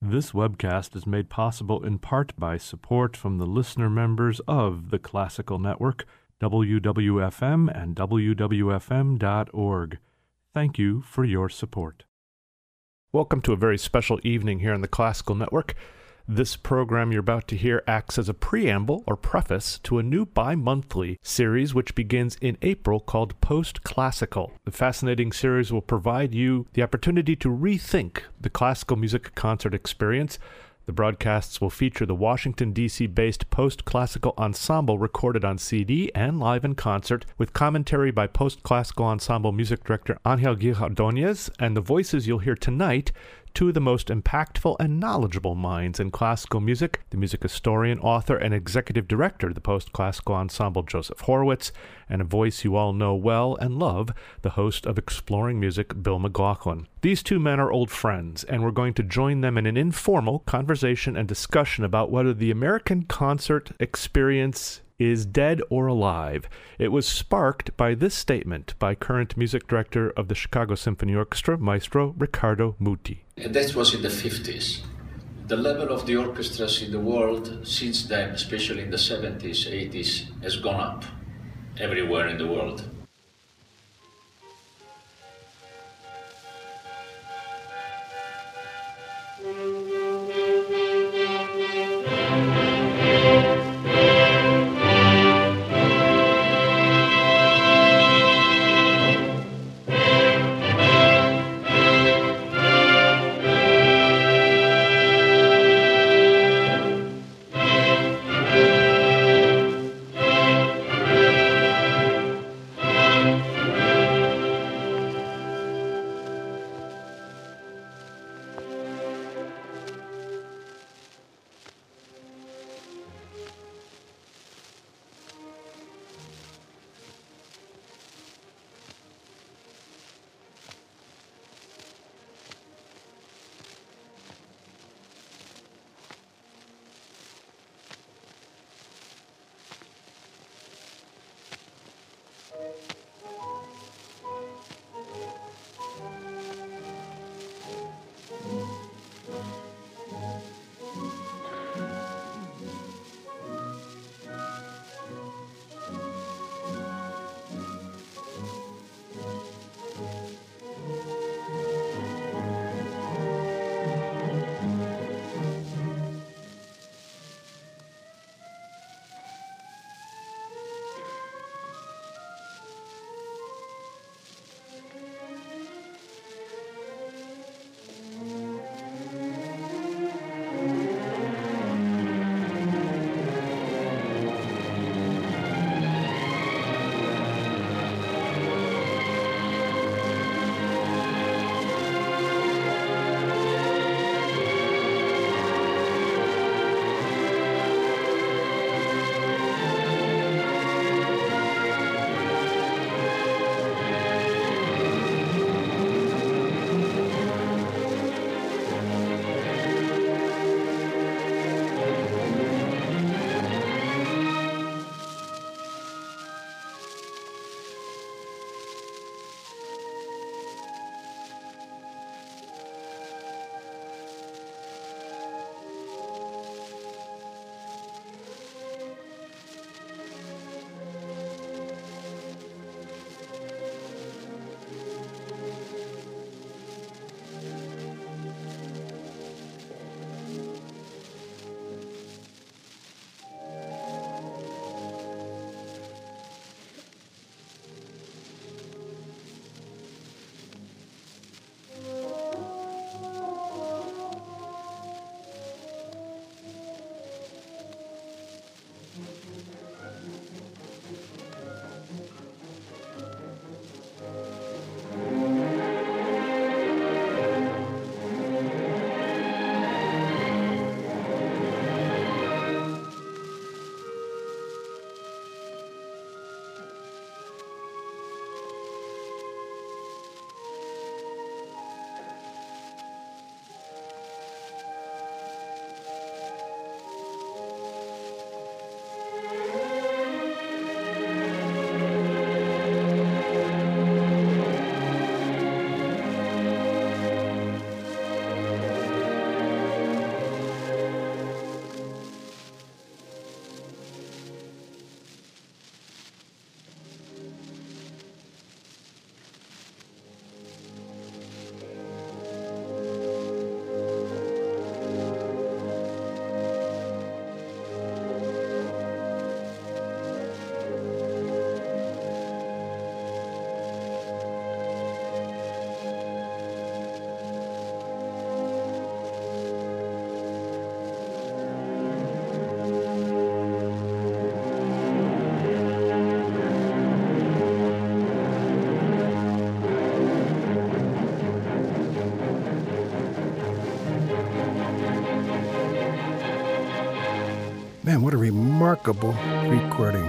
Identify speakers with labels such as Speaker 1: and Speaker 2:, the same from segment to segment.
Speaker 1: This webcast is made possible in part by support from the listener members of the Classical Network, WWFM and WWFM.org. Thank you for your support. Welcome to a very special evening here on the Classical Network. This program you're about to hear acts as a preamble or preface to a new bi-monthly series which begins in April called Post-Classical. The fascinating series will provide you the opportunity to rethink the classical music concert experience. The broadcasts will feature the Washington, D.C.-based Post-Classical Ensemble recorded on CD and live in concert, with commentary by Post-Classical Ensemble music director Angel Gil Ordóñez, and the voices you'll hear tonight, two of the most impactful and knowledgeable minds in classical music, the music historian, author, and executive director of the Post-Classical Ensemble, Joseph Horowitz, and a voice you all know well and love, the host of Exploring Music, Bill McLaughlin. These two men are old friends, and we're going to join them in an informal conversation and discussion about whether the American concert experience is dead or alive. It was sparked by this statement by current music director of the Chicago Symphony Orchestra, Maestro Riccardo Muti.
Speaker 2: And that was in the 50s. The level of the orchestras in the world since then, especially in the 70s, 80s, has gone up everywhere in the world.
Speaker 3: Man, what a remarkable recording.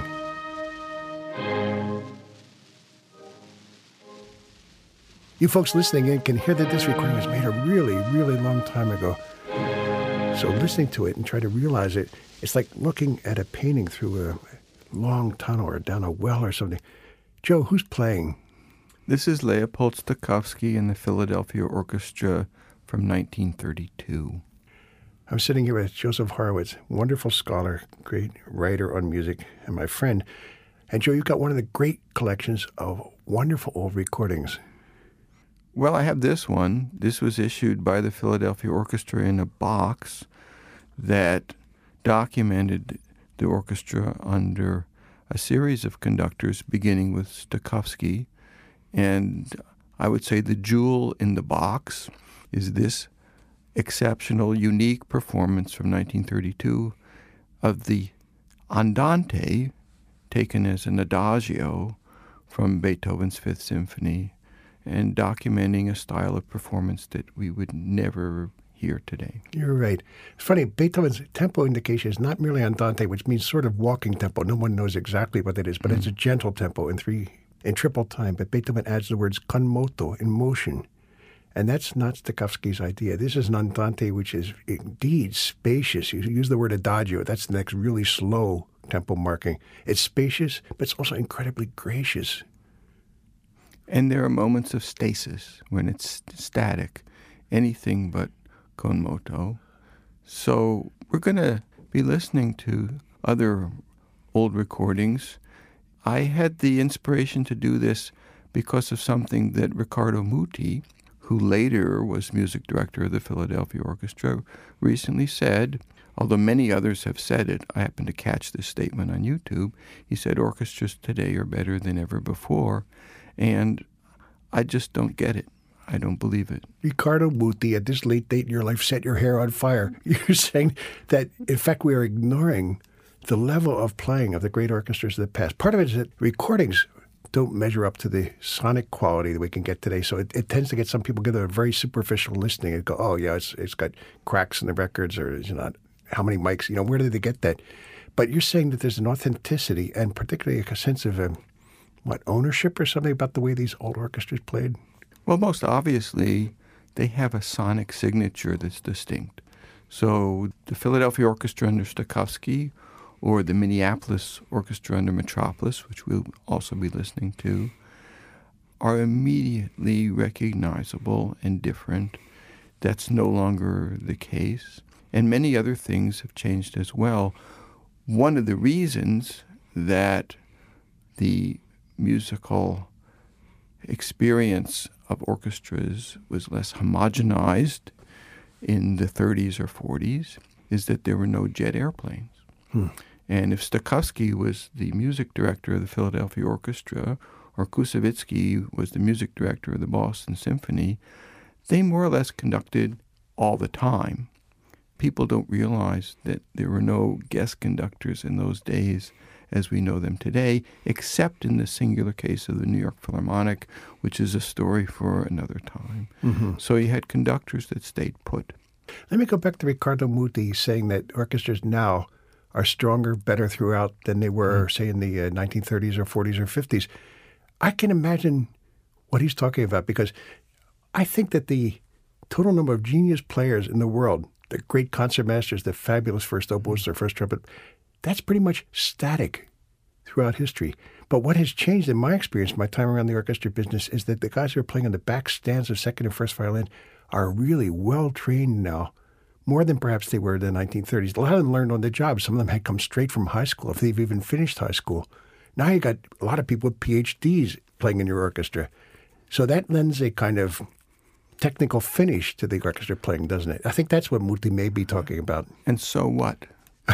Speaker 3: You folks listening in can hear that this recording was made a really, really long time ago. So listening to it and try to realize it, it's like looking at a painting through a long tunnel or down a well or something. Joe, who's playing?
Speaker 4: This is Leopold Stokowski and the Philadelphia Orchestra from 1932.
Speaker 3: I'm sitting here with Joseph Horowitz, wonderful scholar, great writer on music, and my friend. And Joe, you've got one of the great collections of wonderful old recordings.
Speaker 4: Well, I have this one. This was issued by the Philadelphia Orchestra in a box that documented the orchestra under a series of conductors, beginning with Stokowski. And I would say the jewel in the box is this exceptional, unique performance from 1932 of the Andante, taken as an adagio from Beethoven's Fifth Symphony, and documenting a style of performance that we would never hear today.
Speaker 3: You're right. It's funny, Beethoven's tempo indication is not merely andante, which means sort of walking tempo. No one knows exactly what that is, but it's a gentle tempo in triple time. But Beethoven adds the words con moto, in motion. And that's not Stokowski's idea. This is an andante which is indeed spacious. You use the word adagio. That's the next really slow tempo marking. It's spacious, but it's also incredibly gracious.
Speaker 4: And there are moments of stasis when it's static, anything but con moto. So we're going to be listening to other old recordings. I had the inspiration to do this because of something that Riccardo Muti, who later was music director of the Philadelphia Orchestra, recently said, although many others have said it. I happened to catch this statement on YouTube. He said, orchestras today are better than ever before. And I just don't get it. I don't believe it.
Speaker 3: Riccardo Muti, at this late date in your life, set your hair on fire. You're saying that, in fact, we are ignoring the level of playing of the great orchestras of the past. Part of it is that recordings don't measure up to the sonic quality that we can get today. So it tends to get some people give it a very superficial listening and go, oh, yeah, it's got cracks in the records, or it's not, how many mics, where did they get that? But you're saying that there's an authenticity and particularly a sense of ownership or something about the way these old orchestras played?
Speaker 4: Well, most obviously, they have a sonic signature that's distinct. So the Philadelphia Orchestra under Stokowski, or the Minneapolis Orchestra under Metropolis, which we'll also be listening to, are immediately recognizable and different. That's no longer the case. And many other things have changed as well. One of the reasons that the musical experience of orchestras was less homogenized in the 30s or 40s is that there were no jet airplanes. And if Stokowski was the music director of the Philadelphia Orchestra, or Koussevitzky was the music director of the Boston Symphony, they more or less conducted all the time. People don't realize that there were no guest conductors in those days as we know them today, except in the singular case of the New York Philharmonic, which is a story for another time. Mm-hmm. So you had conductors that stayed put.
Speaker 3: Let me go back to Riccardo Muti saying that orchestras now are stronger, better throughout than they were, say, in the 1930s or 40s or 50s. I can imagine what he's talking about, because I think that the total number of genius players in the world, the great concertmasters, the fabulous first oboist or first trumpet, that's pretty much static throughout history. But what has changed in my experience, my time around the orchestra business, is that the guys who are playing on the back stands of second and first violin are really well-trained now, more than perhaps they were in the 1930s. A lot of them learned on the job. Some of them had come straight from high school, if they've even finished high school. Now you got a lot of people with PhDs playing in your orchestra. So that lends a kind of technical finish to the orchestra playing, doesn't it? I think that's what Muti may be talking about.
Speaker 4: And so what?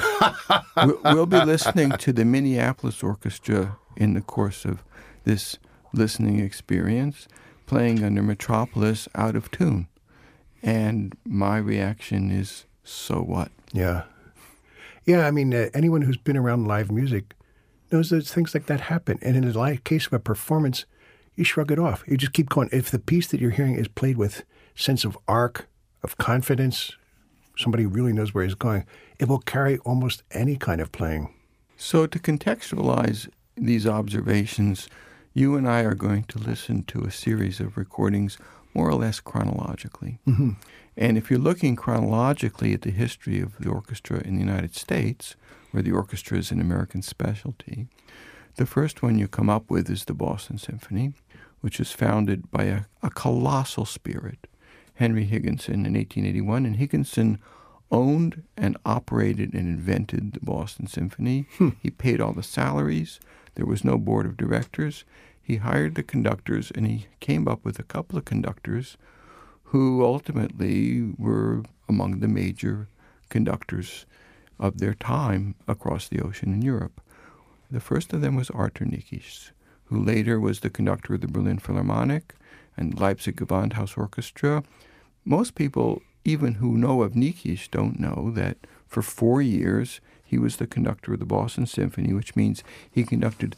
Speaker 4: We'll be listening to the Minneapolis Orchestra in the course of this listening experience, playing under Metropolis out of tune. And my reaction is, so what?
Speaker 3: Yeah. Yeah, I mean, anyone who's been around live music knows that things like that happen. And in the case of a performance, you shrug it off. You just keep going. If the piece that you're hearing is played with sense of arc, of confidence, somebody who really knows where he's going, it will carry almost any kind of playing.
Speaker 4: So to contextualize these observations, you and I are going to listen to a series of recordings more or less chronologically.
Speaker 3: Mm-hmm.
Speaker 4: And if you're looking chronologically at the history of the orchestra in the United States, where the orchestra is an American specialty, the first one you come up with is the Boston Symphony, which was founded by a colossal spirit, Henry Higginson, in 1881. And Higginson owned and operated and invented the Boston Symphony. He paid all the salaries. There was no board of directors. He hired the conductors, and he came up with a couple of conductors who ultimately were among the major conductors of their time across the ocean in Europe. The first of them was Arthur Nikisch, who later was the conductor of the Berlin Philharmonic and Leipzig Gewandhaus Orchestra. Most people, even who know of Nikisch, don't know that for 4 years he was the conductor of the Boston Symphony, which means he conducted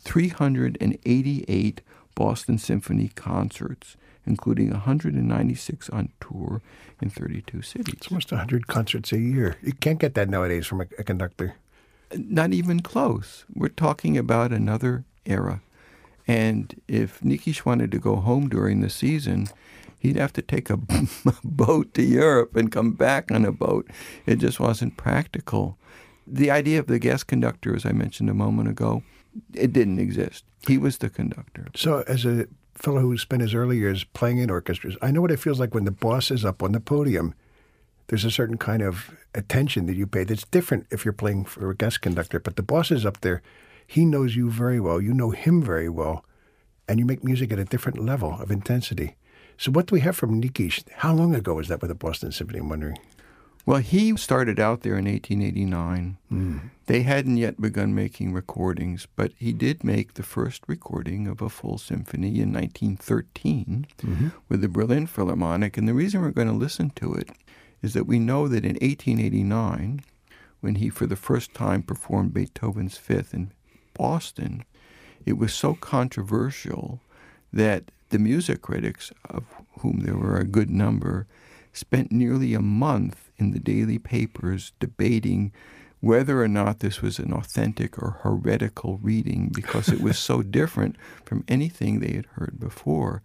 Speaker 4: 388 Boston Symphony concerts, including 196 on tour in 32 cities.
Speaker 3: It's almost 100 concerts a year. You can't get that nowadays from a conductor.
Speaker 4: Not even close. We're talking about another era. And if Nikisch wanted to go home during the season, he'd have to take a boat to Europe and come back on a boat. It just wasn't practical. The idea of the guest conductor, as I mentioned a moment ago, it didn't exist. He was the conductor.
Speaker 3: So as a fellow who spent his early years playing in orchestras, I know what it feels like when the boss is up on the podium. There's a certain kind of attention that you pay that's different if you're playing for a guest conductor. But the boss is up there. He knows you very well. You know him very well. And you make music at a different level of intensity. So what do we have from Nikisch? How long ago was that with the Boston Symphony, I'm wondering?
Speaker 4: Well, he started out there in 1889. They hadn't yet begun making recordings, but he did make the first recording of a full symphony in 1913 with the Berlin Philharmonic. And the reason we're going to listen to it is that we know that in 1889, when he for the first time performed Beethoven's Fifth in Boston, it was so controversial that the music critics, of whom there were a good number, spent nearly a month in the daily papers debating whether or not this was an authentic or heretical reading because it was so different from anything they had heard before.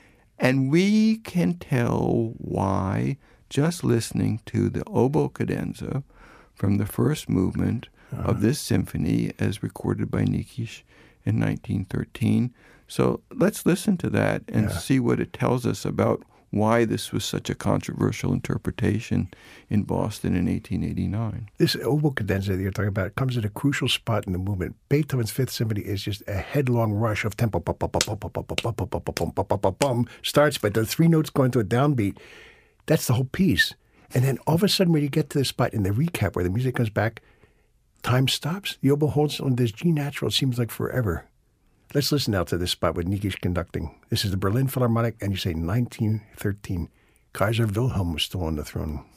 Speaker 4: And we can tell why just listening to the oboe cadenza from the first movement of this symphony as recorded by Nikisch in 1913. So let's listen to that and see what it tells us about why this was such a controversial interpretation in Boston in 1889.
Speaker 3: This oboe cadenza that you're talking about comes at a crucial spot in the movement. Beethoven's Fifth Symphony is just a headlong rush of tempo. Starts, but the three notes go into a downbeat. That's the whole piece. And then all of a sudden when you get to the spot in the recap where the music comes back, time stops. The oboe holds on this G natural. It seems like forever. Let's listen now to this spot with Nikisch conducting. This is the Berlin Philharmonic, and you say 1913. Kaiser Wilhelm was still on the throne.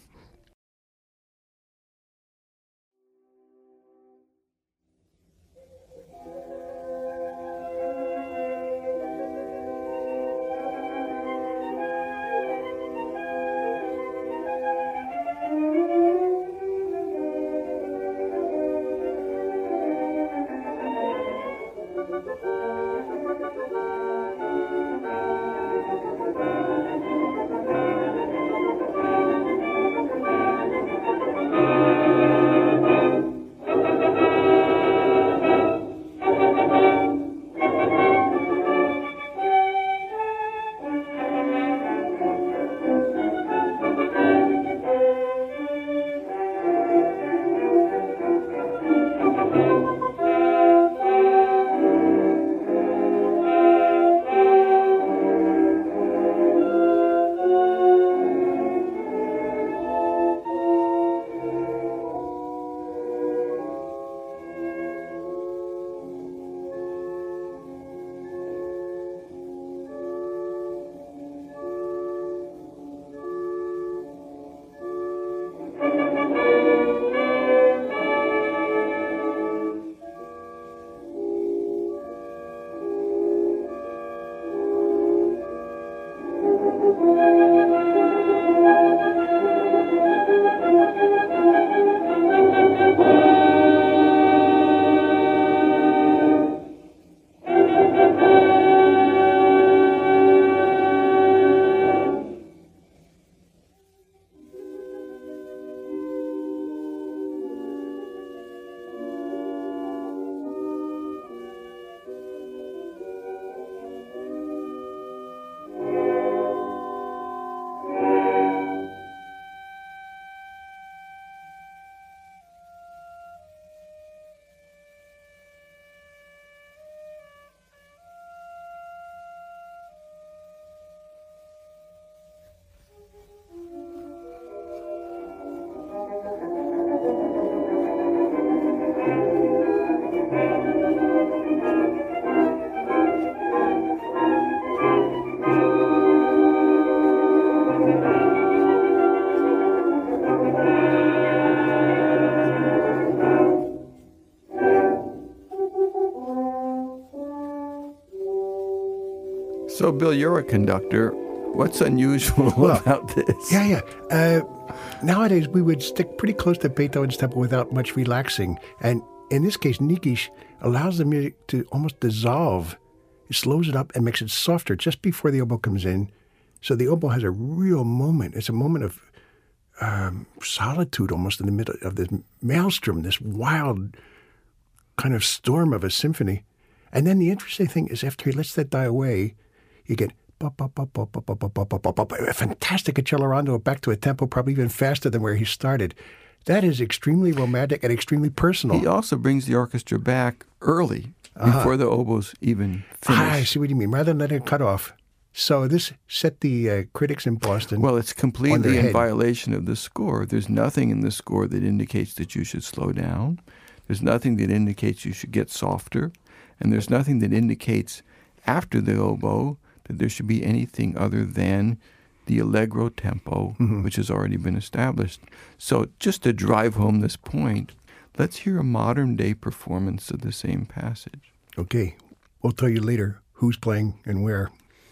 Speaker 4: So, Bill, you're a conductor. What's unusual about this?
Speaker 3: Yeah. Nowadays, we would stick pretty close to Beethoven's tempo without much relaxing. And in this case, Nikisch allows the music to almost dissolve. It slows it up and makes it softer just before the oboe comes in. So the oboe has a real moment. It's a moment of solitude almost in the middle of this maelstrom, this wild kind of storm of a symphony. And then the interesting thing is after he lets that die away, you get a fantastic accelerando back to a tempo probably even faster than where he started. That is extremely romantic and extremely personal.
Speaker 4: He also brings the orchestra back early, before the oboes even finish.
Speaker 3: I see what you mean, rather than letting it cut off. So this set the critics in Boston.
Speaker 4: Well, it's completely in violation of the score. There's nothing in the score that indicates that you should slow down. There's nothing that indicates you should get softer. And there's nothing that indicates after the oboe that there should be anything other than the allegro tempo, which has already been established. So just to drive home this point, let's hear a modern-day performance of the same passage.
Speaker 3: Okay. We'll tell you later who's playing and where.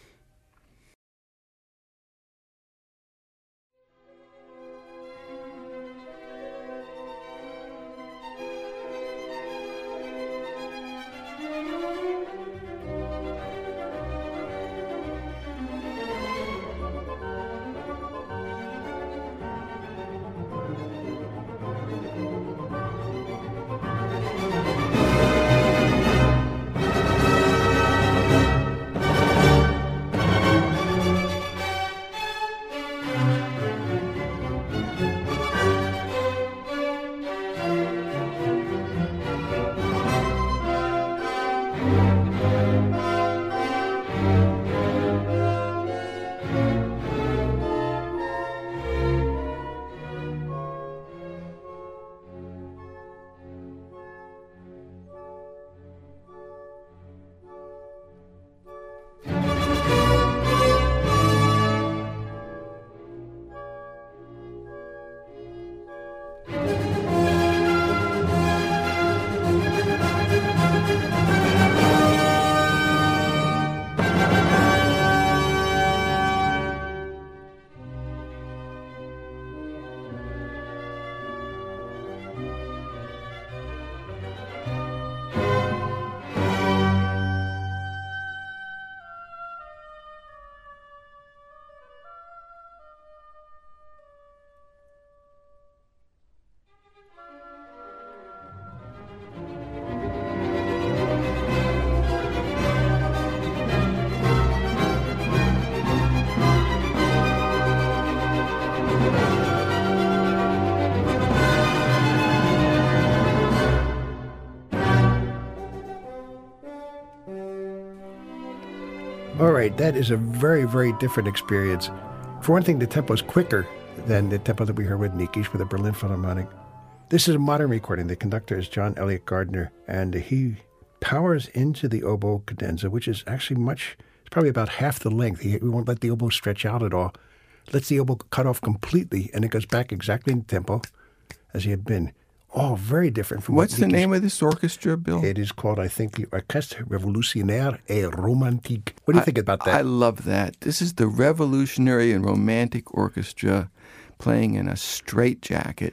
Speaker 3: All right, that is a very, very different experience. For one thing, the tempo is quicker than the tempo that we heard with Nikisch with the Berlin Philharmonic. This is a modern recording. The conductor is John Elliott Gardner, and he powers into the oboe cadenza, which is actually it's probably about half the length. He won't let the oboe stretch out at all. Lets the oboe cut off completely, and it goes back exactly in tempo as he had been. All very different from
Speaker 4: What's the name of this orchestra, Bill?
Speaker 3: It is called, I think, the Orchestre Révolutionnaire et Romantique. What do you think about that?
Speaker 4: I love that. This is the Revolutionary and Romantic Orchestra playing in a straitjacket.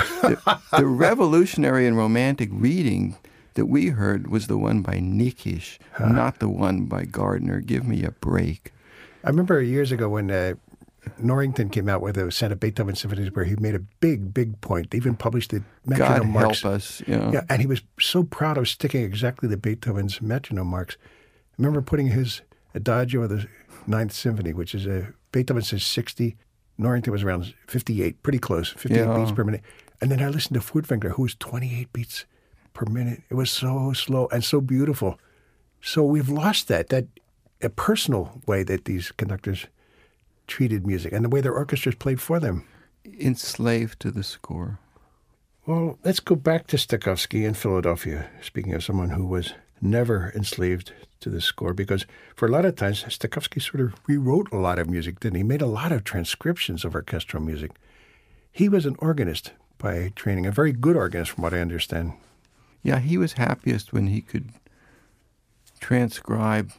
Speaker 4: The Revolutionary and Romantic reading that we heard was the one by Nikisch, not the one by Gardner. Give me a break.
Speaker 3: I remember years ago when Norrington came out with a set of Beethoven symphonies where he made a big, big point. They even published the metronome marks.
Speaker 4: God help us. Yeah,
Speaker 3: and he was so proud of sticking exactly to Beethoven's metronome marks. I remember putting his Adagio of the Ninth Symphony, which is Beethoven says 60. Norrington was around 58, pretty close, 58 beats per minute. And then I listened to Furtwängler, who was 28 beats per minute. It was so slow and so beautiful. So we've lost that a personal way that these conductors treated music and the way their orchestras played for them.
Speaker 4: Enslaved to the score.
Speaker 3: Well, let's go back to Stokowski in Philadelphia, speaking of someone who was never enslaved to the score, because for a lot of times, Stokowski sort of rewrote a lot of music, didn't he? He made a lot of transcriptions of orchestral music. He was an organist by training, a very good organist from what I understand.
Speaker 4: Yeah, he was happiest when he could transcribe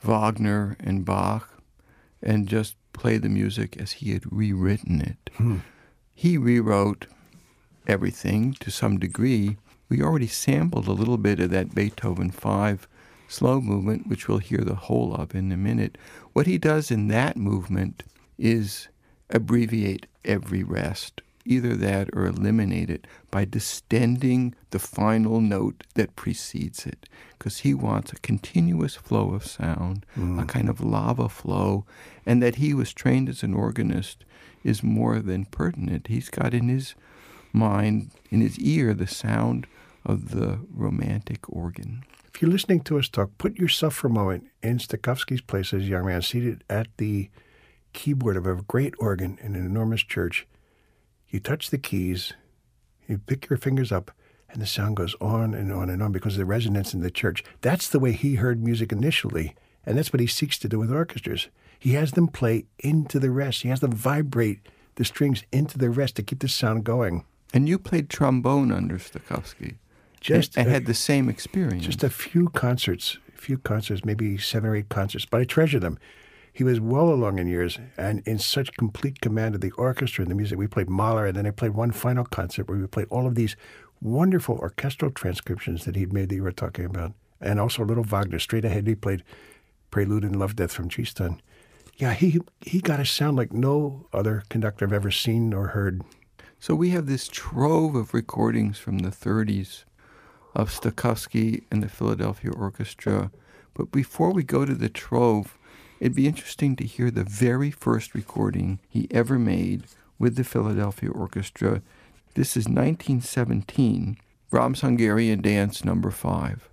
Speaker 4: Wagner and Bach and just play the music as he had rewritten it. He rewrote everything to some degree. We already sampled a little bit of that Beethoven 5 slow movement, which we'll hear the whole of in a minute. What he does in that movement is abbreviate every rest, either that or eliminate it by distending the final note that precedes it, because he wants a continuous flow of sound, a kind of lava flow, and that he was trained as an organist is more than pertinent. He's got in his mind, in his ear, the sound of the romantic organ.
Speaker 3: If you're listening to us talk, put yourself for a moment in Stokowski's place as a young man, seated at the keyboard of a great organ in an enormous church. You touch the keys, you pick your fingers up, and the sound goes on and on and on because of the resonance in the church. That's the way he heard music initially, and that's what he seeks to do with orchestras. He has them play into the rest. He has them vibrate the strings into the rest to keep the sound going.
Speaker 4: And you played trombone under Stokowski. I had the same experience.
Speaker 3: Just a few concerts, maybe 7 or 8 concerts, but I treasure them. He was well along in years and in such complete command of the orchestra and the music. We played Mahler, and then I played one final concert where we played all of these wonderful orchestral transcriptions that he'd made that you were talking about, and also a little Wagner. Straight ahead, he played Prelude and Love Death from Tristan. Yeah, he got a sound like no other conductor I've ever seen or heard.
Speaker 4: So we have this trove of recordings from the 30s of Stokowski and the Philadelphia Orchestra. But before we go to the trove, it'd be interesting to hear the very first recording he ever made with the Philadelphia Orchestra. This is 1917, Brahms' Hungarian Dance No. 5.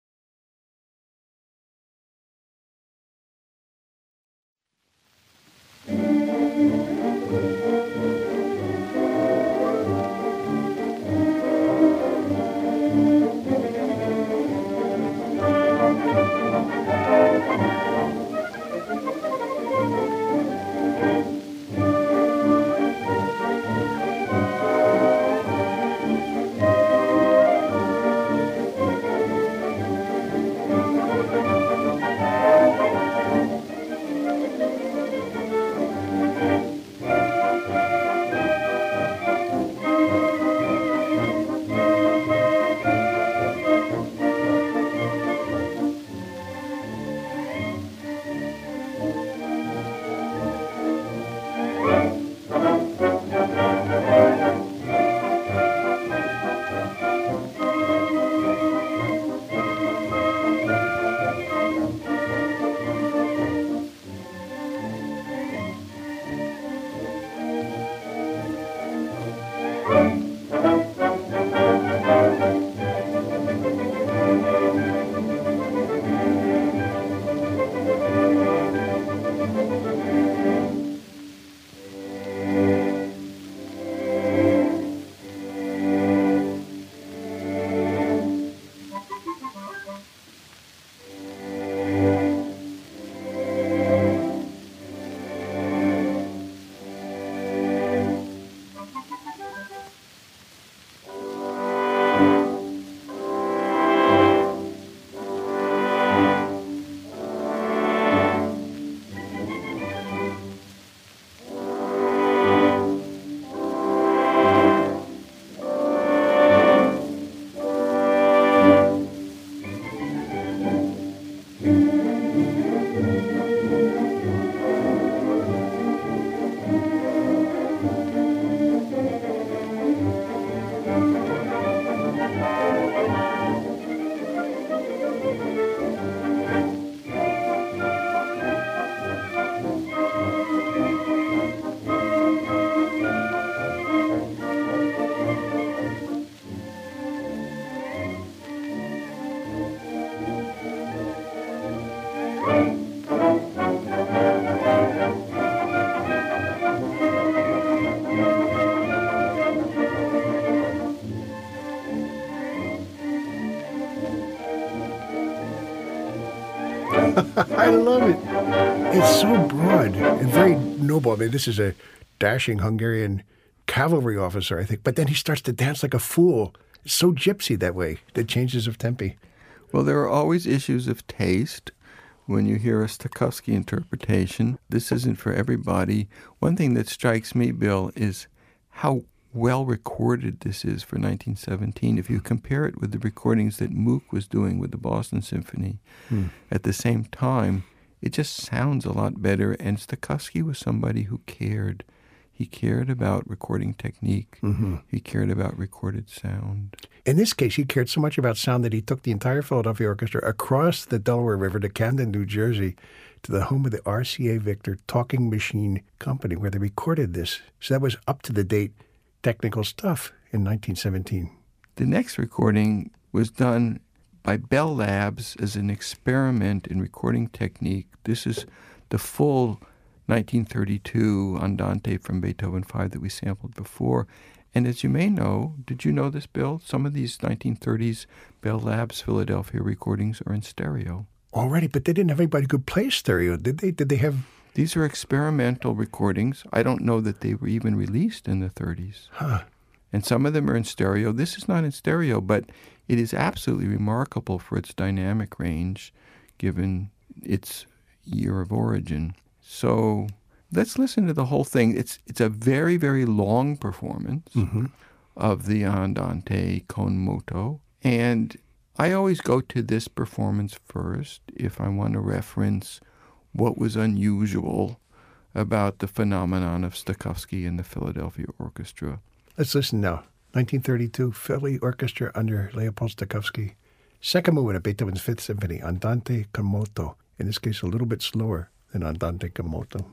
Speaker 3: I love it. It's so broad and very noble. I mean, this is a dashing Hungarian cavalry officer, I think. But then he starts to dance like a fool. It's so gypsy that way, the changes of tempi.
Speaker 4: Well, there are always issues of taste. when you hear a Stokowski interpretation. This isn't for everybody. One thing that strikes me, Bill, is how well recorded this is for 1917. If you compare it with the recordings that Moog was doing with the Boston Symphony at the same time, it just sounds a lot better. And Stokowski was somebody who cared. He cared about recording technique. He cared about recorded sound.
Speaker 3: In this case, he cared so much about sound that he took the entire Philadelphia Orchestra across the Delaware River to Camden, New Jersey, to the home of the RCA Victor Talking Machine Company, where they recorded this. So that was up-to-the-date technical stuff in 1917.
Speaker 4: The next recording was done by Bell Labs as an experiment in recording technique. This is the full 1932 Andante from Beethoven 5 that we sampled before. And as you may know, did you know this, Bill? Some of these 1930s Bell Labs Philadelphia recordings are in stereo.
Speaker 3: Already, but they didn't have anybody who could play stereo, did they? Did they have...
Speaker 4: These are experimental recordings. I don't know that they were even released in the 30s. And some of them are in stereo. This is not in stereo, but it is absolutely remarkable for its dynamic range, given its year of origin. So let's listen to the whole thing. It's a very, very long performance of the Andante con moto. And I always go to this performance first if I want to reference what was unusual about the phenomenon of Stokowski and the Philadelphia Orchestra.
Speaker 3: Let's listen now. 1932, Philly Orchestra under Leopold Stokowski. Second movement of Beethoven's Fifth Symphony, Andante con moto. In this case, a little bit slower than Andante con moto.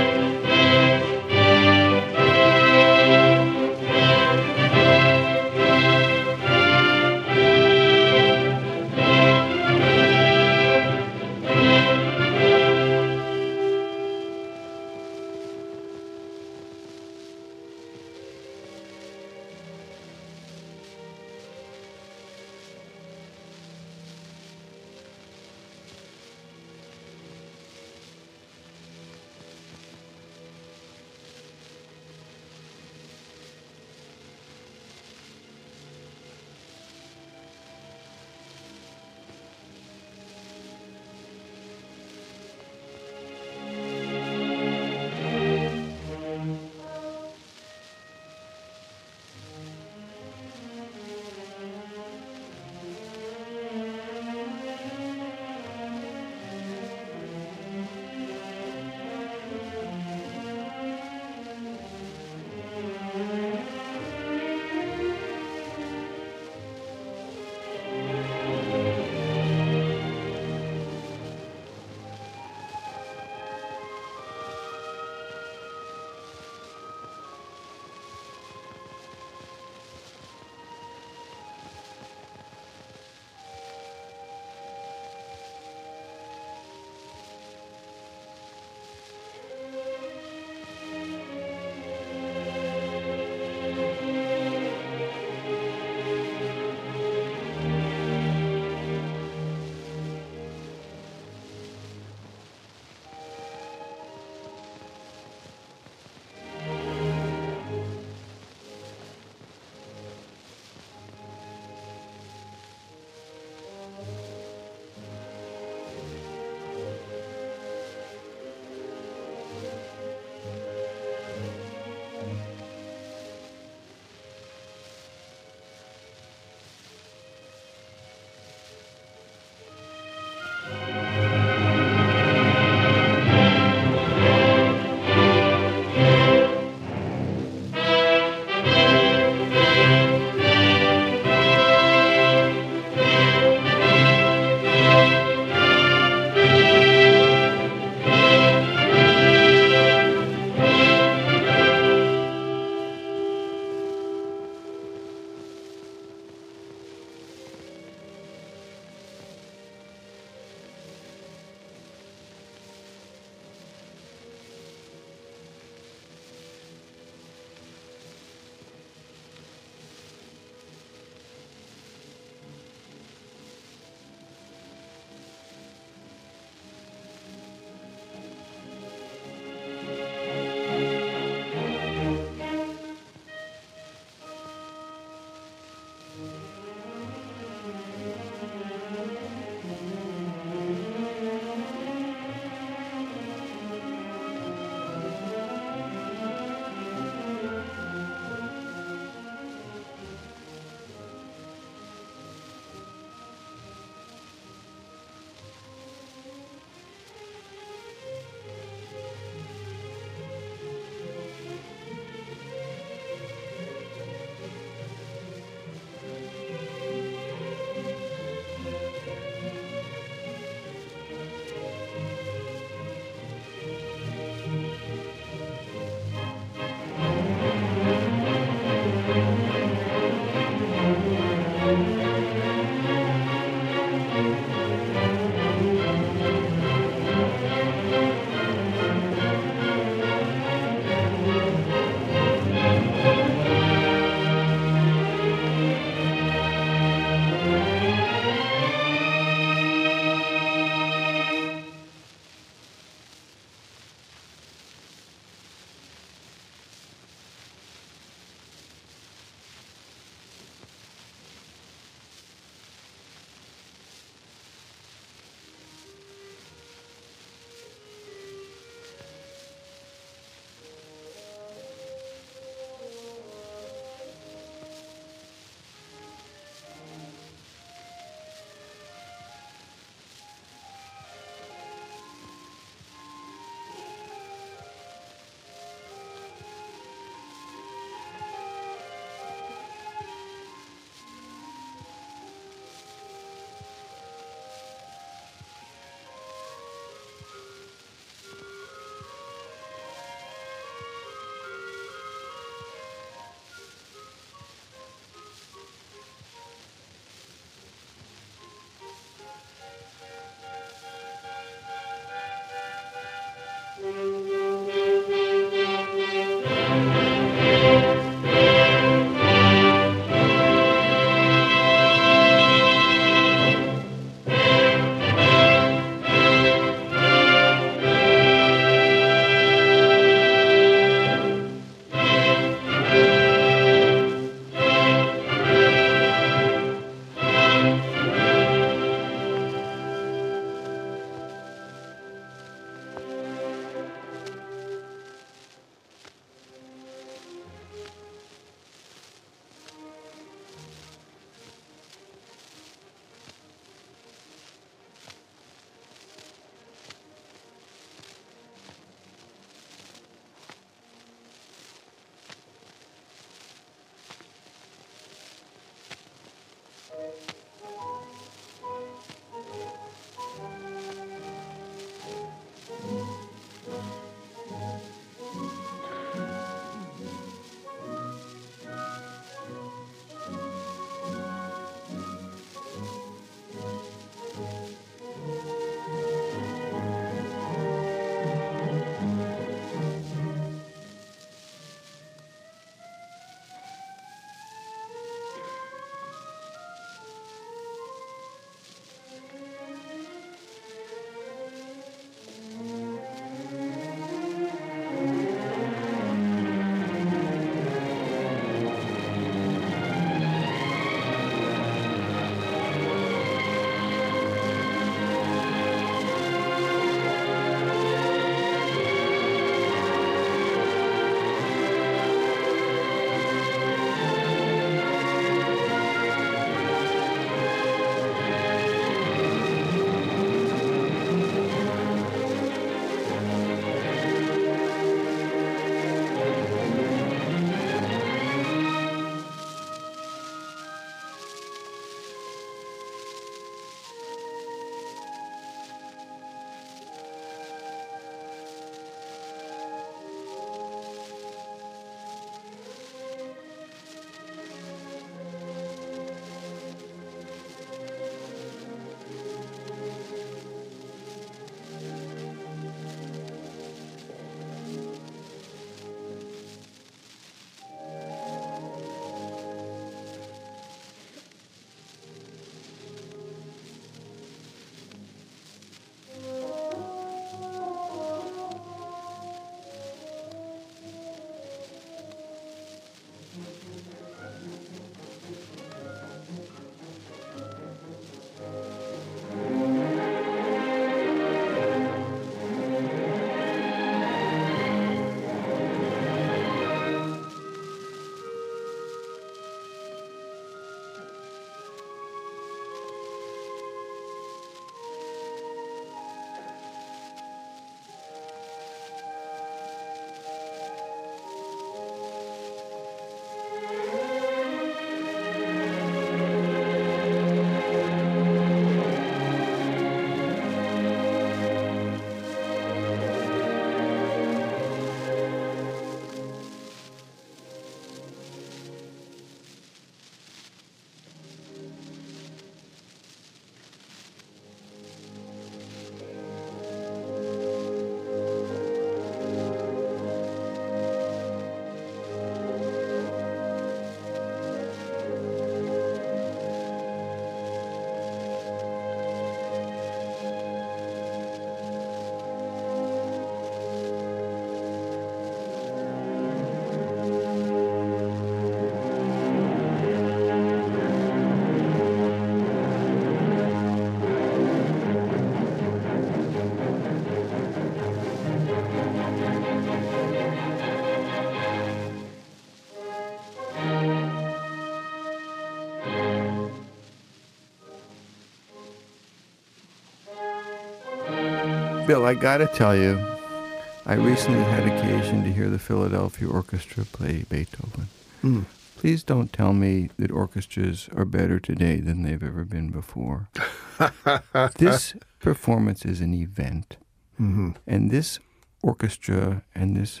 Speaker 4: Bill, I got to tell you, I recently had occasion to hear the Philadelphia Orchestra play Beethoven.
Speaker 3: Mm.
Speaker 4: Please don't tell me that orchestras are better today than they've ever been before. This performance is an event.
Speaker 3: Mm-hmm.
Speaker 4: And this orchestra and this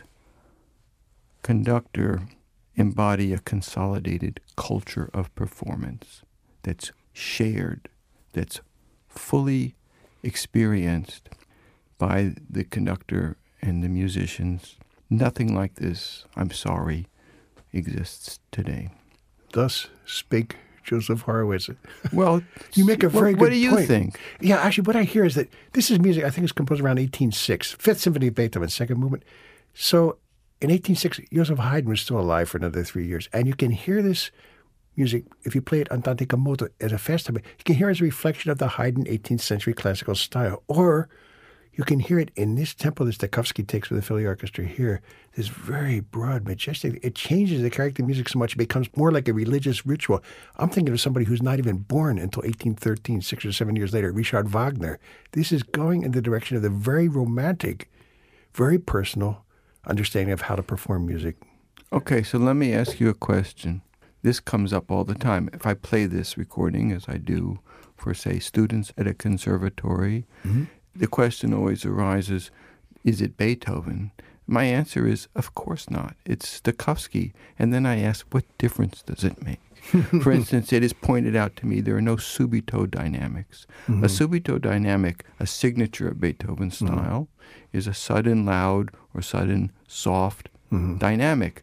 Speaker 4: conductor embody a consolidated culture of performance that's shared, that's fully experienced by the conductor and the musicians. Nothing like this, I'm sorry, exists today.
Speaker 3: Thus spake Joseph Horowitz.
Speaker 4: Well,
Speaker 3: you make a very good point.
Speaker 4: What do you think?
Speaker 3: Yeah, actually, what I hear is that this is music, I think it's composed around 1806, Fifth Symphony of Beethoven, second movement. So in 1806, Joseph Haydn was still alive for another 3 years. And you can hear this music, if you play it andante con moto as a fast tempo, you can hear it as a reflection of the Haydn 18th century classical style. Or you can hear it in this tempo that Stokowski takes with the Philly Orchestra here, this very broad, majestic. It changes the character of music so much it becomes more like a religious ritual. I'm thinking of somebody who's not even born until 1813, 6 or 7 years later, Richard Wagner. This is going in the direction of the very romantic, very personal understanding of how to perform music.
Speaker 4: Okay, so let me ask you a question. This comes up all the time. If I play this recording, as I do for, say, students at a conservatory, the question always arises, is it Beethoven? My answer is, of course not. It's Stokowski. And then I ask, what difference does it make? For instance, it is pointed out to me there are no subito dynamics. A subito dynamic, a signature of Beethoven's style, is a sudden loud or sudden soft dynamic.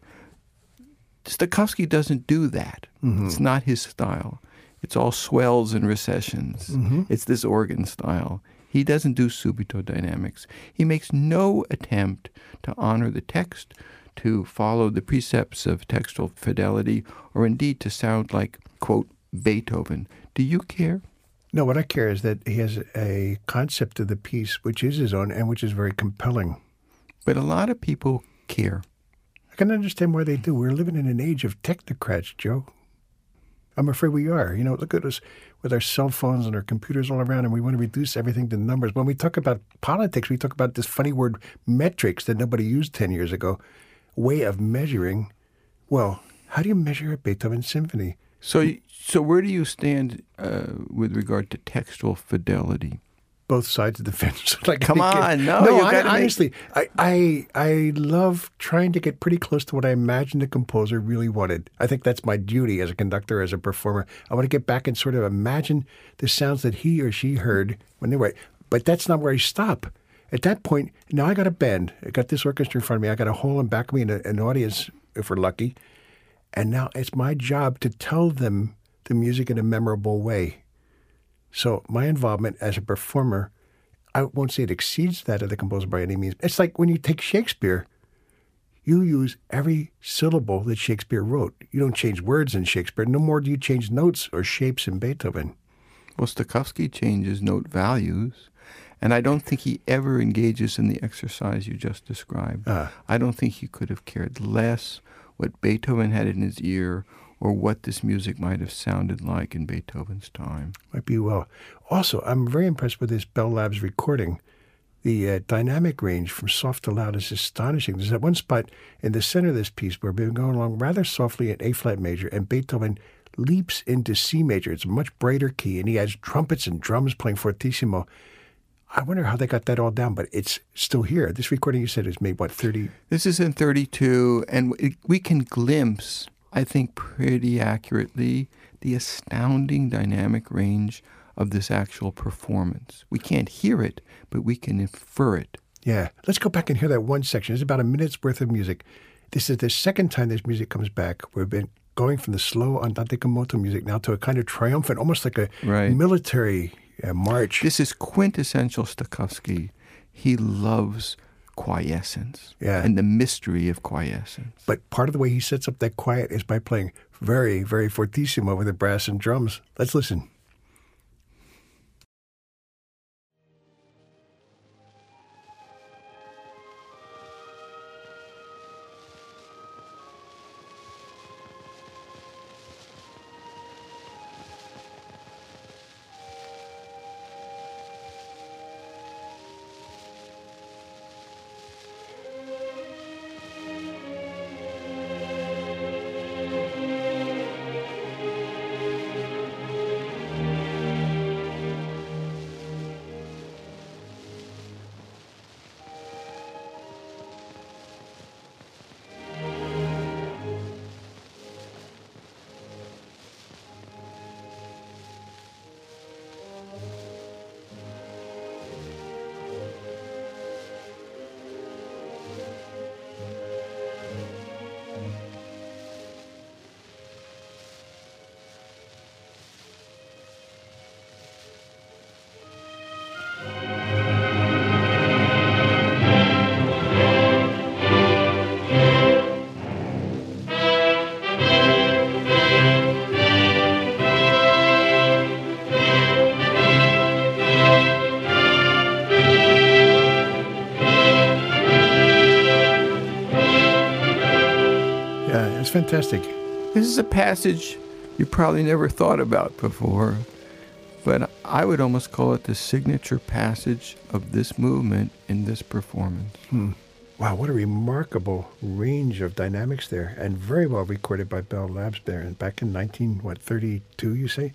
Speaker 4: Stokowski doesn't do that. It's not his style. It's all swells and recessions. It's this organ style. He doesn't do subito dynamics. He makes no attempt to honor the text, to follow the precepts of textual fidelity, or indeed to sound like, quote, Beethoven. Do you care?
Speaker 3: No, what I care is that he has a concept of the piece which is his own and which is very compelling.
Speaker 4: But a lot of people care.
Speaker 3: I can understand why they do. We're living in an age of technocrats, Joe. I'm afraid we are. You know, look at us with our cell phones and our computers all around, and we want to reduce everything to numbers. When we talk about politics, we talk about this funny word metrics that nobody used 10 years ago, way of measuring. Well, how do you measure a Beethoven symphony?
Speaker 4: So where do you stand with regard to textual fidelity?
Speaker 3: Both sides of the fence. Like,
Speaker 4: Come on, no,
Speaker 3: no.
Speaker 4: you gotta
Speaker 3: honestly, I love trying to get pretty close to what I imagine the composer really wanted. I think that's my duty as a conductor, as a performer. I want to get back and sort of imagine the sounds that he or she heard when they were. But that's not where I stop. At that point, now I got a band. I got this orchestra in front of me. I got a hall in back of me and an audience, if we're lucky. And now it's my job to tell them the music in a memorable way. So my involvement as a performer, I won't say it exceeds that of the composer by any means. It's like when you take Shakespeare, you use every syllable that Shakespeare wrote. You don't change words in Shakespeare. No more do you change notes or shapes in Beethoven.
Speaker 4: Well, Stokowski changes note values, and I don't think he ever engages in the exercise you just described. I don't think he could have cared less what Beethoven had in his ear or what this music might have sounded like in Beethoven's time.
Speaker 3: Might be well. Also, I'm very impressed with this Bell Labs recording. The dynamic range from soft to loud is astonishing. There's that one spot in the center of this piece where we've been going along rather softly at A-flat major, and Beethoven leaps into C major. It's a much brighter key, and he has trumpets and drums playing fortissimo. I wonder how they got that all down, but it's still here. This recording, you said, is made, 30?
Speaker 4: This is in 32, and we can glimpse, I think pretty accurately, the astounding dynamic range of this actual performance. We can't hear it, but we can infer it.
Speaker 3: Yeah. Let's go back and hear that one section. It's about a minute's worth of music. This is the second time this music comes back. We've been going from the slow andante con moto music now to a kind of triumphant, almost like a military march.
Speaker 4: This is quintessential Stokowski. He loves quiescence and the mystery of quiescence.
Speaker 3: But part of the way he sets up that quiet is by playing very, very fortissimo with the brass and drums. Let's listen. fantastic.
Speaker 4: This is a passage you probably never thought about before, but I would almost call it the signature passage of this movement in this performance.
Speaker 3: Wow, what a remarkable range of dynamics there, and very well recorded by Bell Labs there. And back in 1932, you say?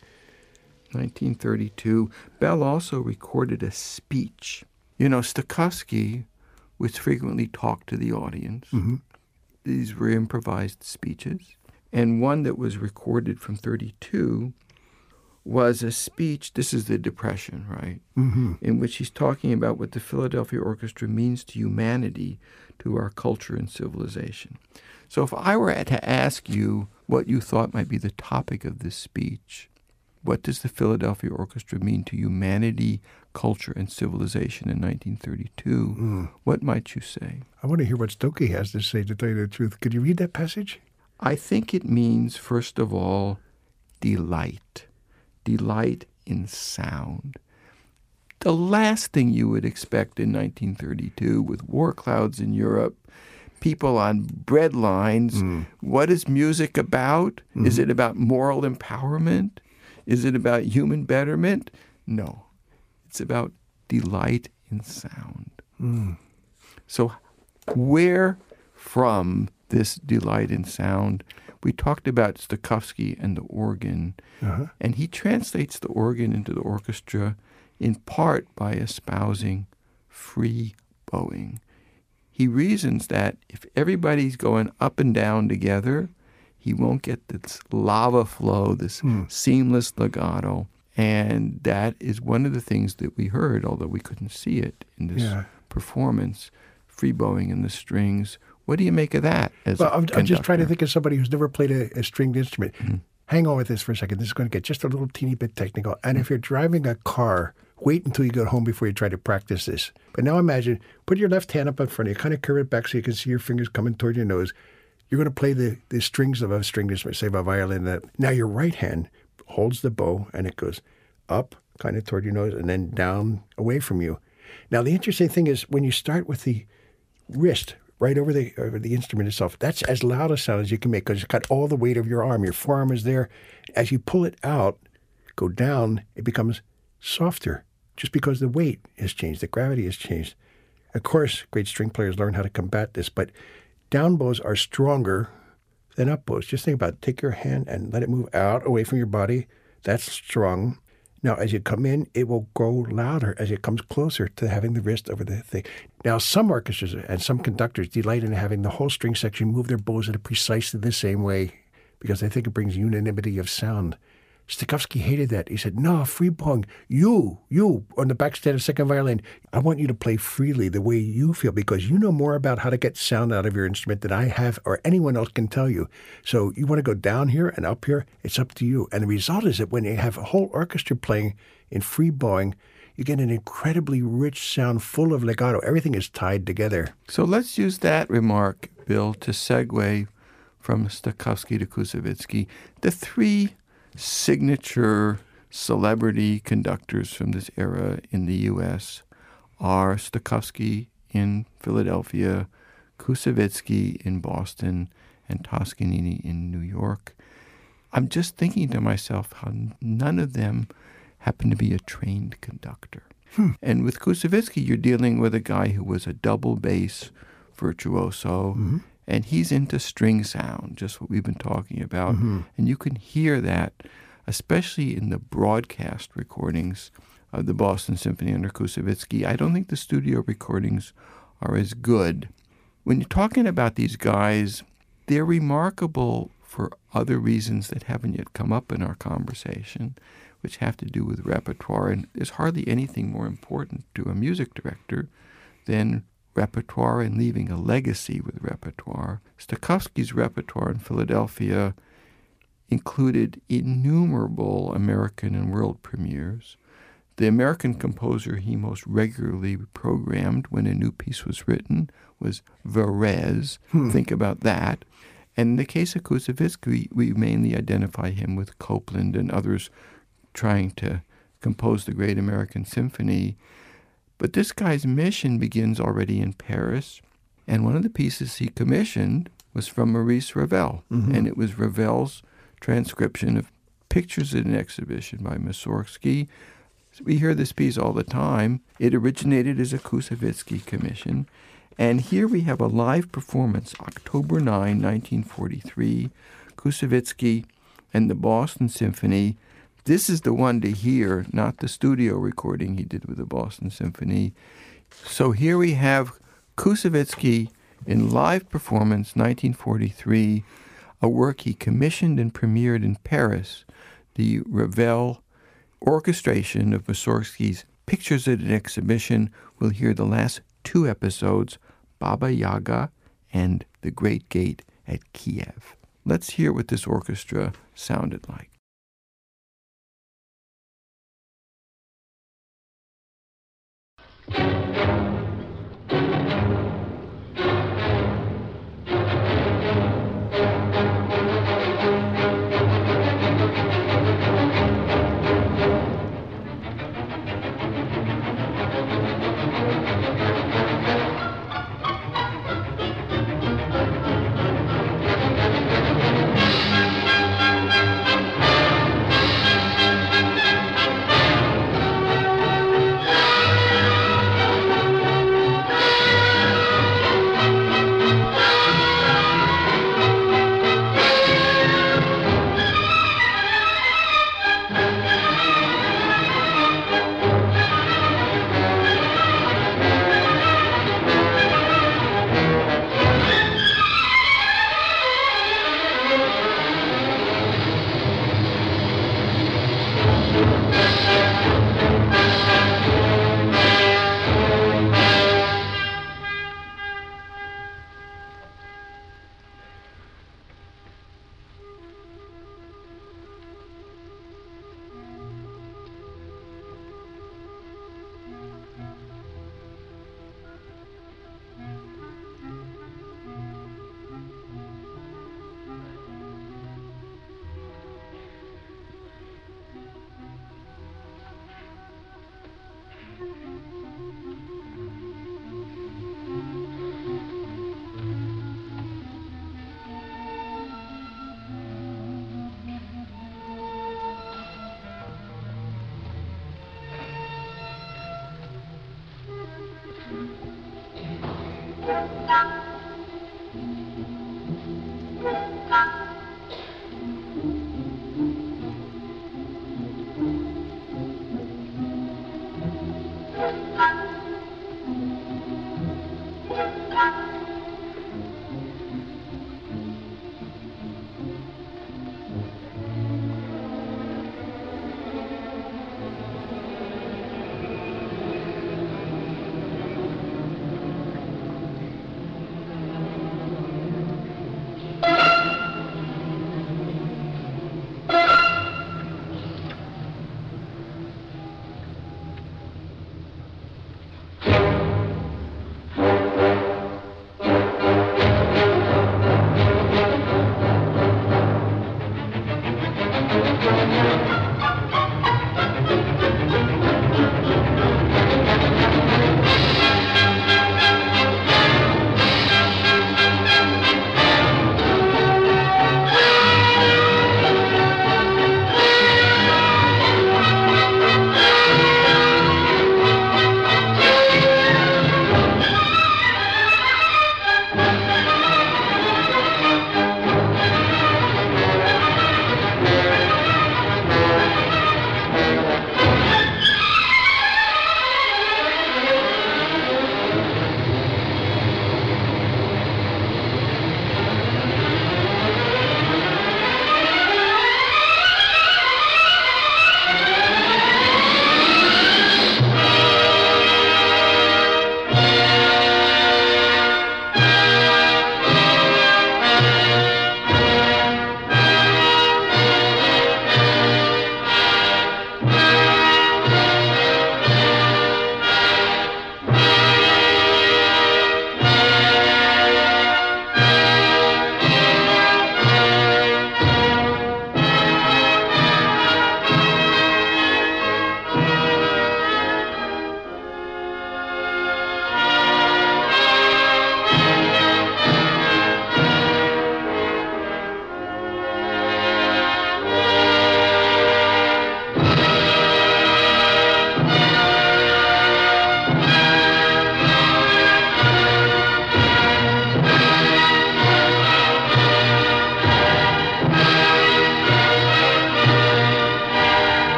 Speaker 4: 1932. Bell also recorded a speech. You know, Stokowski would frequently talk to the audience.
Speaker 3: Mm-hmm.
Speaker 4: These were improvised speeches. And one that was recorded from 32 was a speech, this is the Depression, right?
Speaker 3: Mm-hmm.
Speaker 4: In which he's talking about what the Philadelphia Orchestra means to humanity, to our culture and civilization. So if I were to ask you what you thought might be the topic of this speech, what does the Philadelphia Orchestra mean to humanity, culture, and civilization in 1932? What might you say?
Speaker 3: I want to hear what Stokey has to say, to tell you the truth. Could you read that passage?
Speaker 4: I think it means, first of all, delight. Delight in sound. The last thing you would expect in 1932 with war clouds in Europe, people on bread lines. What is music about? Is it about moral empowerment? Is it about human betterment? No. It's about delight in sound. So where from this delight in sound? We talked about Stokowski and the organ, and he translates the organ into the orchestra in part by espousing free bowing. He reasons that if everybody's going up and down together, he won't get this lava flow, this seamless legato. And that is one of the things that we heard, although we couldn't see it in this performance, free bowing in the strings. What do you make of that?
Speaker 3: I'm just trying to think of somebody who's never played a stringed instrument. Hang on with this for a second. This is going to get just a little teeny bit technical. And if you're driving a car, wait until you get home before you try to practice this. But now imagine, put your left hand up in front of you, kind of curve it back so you can see your fingers coming toward your nose. You're going to play the strings of a stringed instrument, say a violin. Now your right hand holds the bow and it goes up kind of toward your nose and then down away from you. Now the interesting thing is when you start with the wrist right over the instrument itself, that's as loud a sound as you can make because it's got all the weight of your arm. Your forearm is there. As you pull it out, go down, it becomes softer just because the weight has changed, the gravity has changed. Of course, great string players learn how to combat this, but down bows are stronger than up bows. Just think about it. Take your hand and let it move out away from your body. That's strong. Now, as you come in, it will grow louder as it comes closer to having the wrist over the thing. Now, some orchestras and some conductors delight in having the whole string section move their bows in precisely the same way because they think it brings unanimity of sound. Stokowski hated that. He said, no, free bowing. You, on the backstand of second violin, I want you to play freely the way you feel because you know more about how to get sound out of your instrument than I have or anyone else can tell you. So you want to go down here and up here, it's up to you. And the result is that when you have a whole orchestra playing in free bowing, you get an incredibly rich sound full of legato. Everything is tied together.
Speaker 4: So let's use that remark, Bill, to segue from Stokowski to Koussevitzky. The three signature celebrity conductors from this era in the U.S. are Stokowski in Philadelphia, Koussevitzky in Boston, and Toscanini in New York. I'm just thinking to myself how none of them happen to be a trained conductor. And with Koussevitzky, you're dealing with a guy who was a double bass virtuoso, and he's into string sound, just what we've been talking about. And you can hear that, especially in the broadcast recordings of the Boston Symphony under Koussevitzky. I don't think the studio recordings are as good. When you're talking about these guys, they're remarkable for other reasons that haven't yet come up in our conversation, which have to do with repertoire. And there's hardly anything more important to a music director than repertoire and leaving a legacy with repertoire. Stokowski's repertoire in Philadelphia included innumerable American and world premieres. The American composer he most regularly programmed when a new piece was written was Varese. Think about that. And in the case of Koussevitzky, we mainly identify him with Copland and others trying to compose the Great American Symphony. But this guy's mission begins already in Paris, and one of the pieces he commissioned was from Maurice Ravel, and it was Ravel's transcription of Pictures at an Exhibition by Mussorgsky. We hear this piece all the time. It originated as a Koussevitzky commission. And here we have a live performance, October 9, 1943, Koussevitzky and the Boston Symphony. This is the one to hear, not the studio recording he did with the Boston Symphony. So here we have Koussevitzky in live performance, 1943, a work he commissioned and premiered in Paris, the Ravel orchestration of Mussorgsky's Pictures at an Exhibition. We'll hear the last two episodes, Baba Yaga and The Great Gate at Kiev. Let's hear what this orchestra sounded like.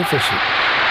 Speaker 3: magnificent.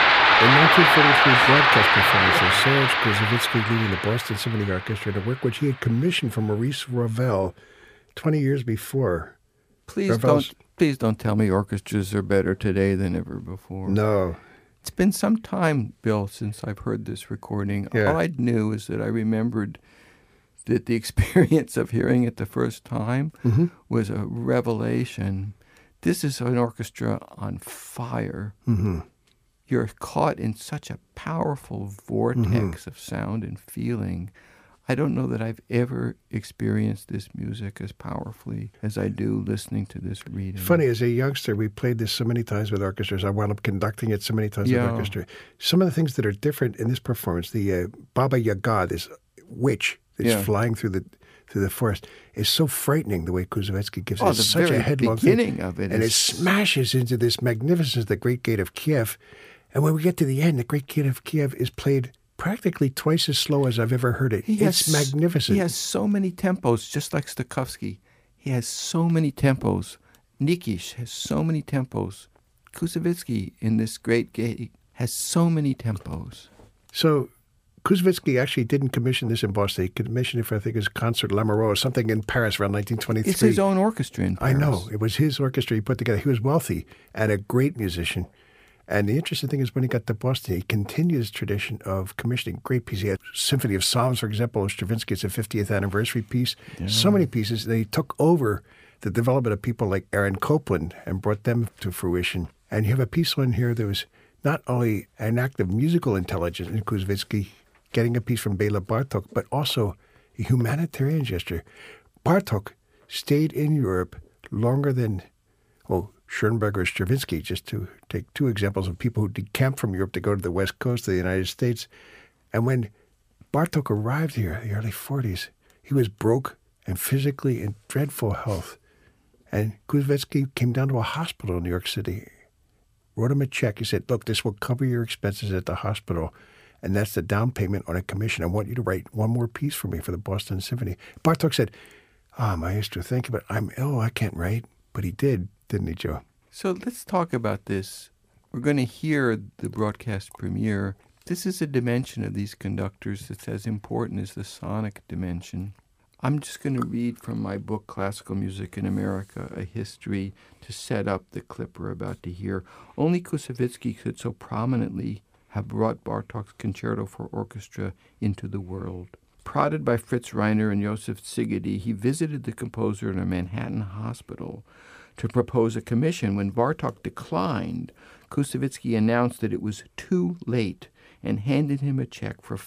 Speaker 3: In 1943's broadcast performance of Serge Koussevitzky leading the Boston Symphony Orchestra, a work which he had commissioned from Maurice Ravel 20 years before.
Speaker 4: Please don't tell me orchestras are better today than ever before.
Speaker 3: No.
Speaker 4: It's been some time, Bill, since I've heard this recording.
Speaker 3: Yeah.
Speaker 4: All I knew is that I remembered that the experience of hearing it the first time was a revelation. This is an orchestra on fire.
Speaker 3: Mm-hmm.
Speaker 4: You're caught in such a powerful vortex of sound and feeling. I don't know that I've ever experienced this music as powerfully as I do listening to this reading.
Speaker 3: Funny, as a youngster, we played this so many times with orchestras. I wound up conducting it so many times with orchestra. Some of the things that are different in this performance, the Baba Yaga, this witch that's flying through the forest, is so frightening the way Koussevitzky gives it. It's such a headlong
Speaker 4: beginning of it.
Speaker 3: And it smashes into this magnificence, the Great Gate of Kiev. And when we get to the end, the Great Gate of Kiev is played practically twice as slow as I've ever heard it. It's magnificent.
Speaker 4: He has so many tempos, just like Stokowski. He has so many tempos. Nikisch has so many tempos. Koussevitzky in this Great Gate has so many tempos.
Speaker 3: So Koussevitzky actually didn't commission this in Boston. He commissioned it for, I think, his Concert Lamoureux, something in Paris around 1923.
Speaker 4: It's his own orchestra in Paris.
Speaker 3: I know. It was his orchestra he put together. He was wealthy and a great musician. And the interesting thing is when he got to Boston, he continued his tradition of commissioning great pieces. He had Symphony of Psalms, for example, of Stravinsky. It's a 50th anniversary piece. Yeah. So many pieces. Then he took over the development of people like Aaron Copland and brought them to fruition. And you have a piece on here that was not only an act of musical intelligence in Koussevitzky, getting a piece from Bela Bartok, but also a humanitarian gesture. Bartok stayed in Europe longer than, Schoenberg or Stravinsky, just to take two examples of people who decamped from Europe to go to the West Coast of the United States. And when Bartok arrived here in the early 40s, he was broke and physically in dreadful health. And Koussevitzky came down to a hospital in New York City, wrote him a check. He said, look, this will cover your expenses at the hospital, and that's the down payment on a commission. I want you to write one more piece for me for the Boston Symphony. Bartok said, Maestro, thank you, but I'm ill. I can't write. But he did, didn't he, Joe?
Speaker 4: So let's talk about this. We're going to hear the broadcast premiere. This is a dimension of these conductors that's as important as the sonic dimension. I'm just going to read from my book, Classical Music in America, A History, to set up the clip we're about to hear. Only Koussevitzky could so prominently have brought Bartok's Concerto for Orchestra into the world. Prodded by Fritz Reiner and Joseph Szigeti, he visited the composer in a Manhattan hospital to propose a commission. When Bartok declined, Koussevitzky announced that it was too late and handed him a check for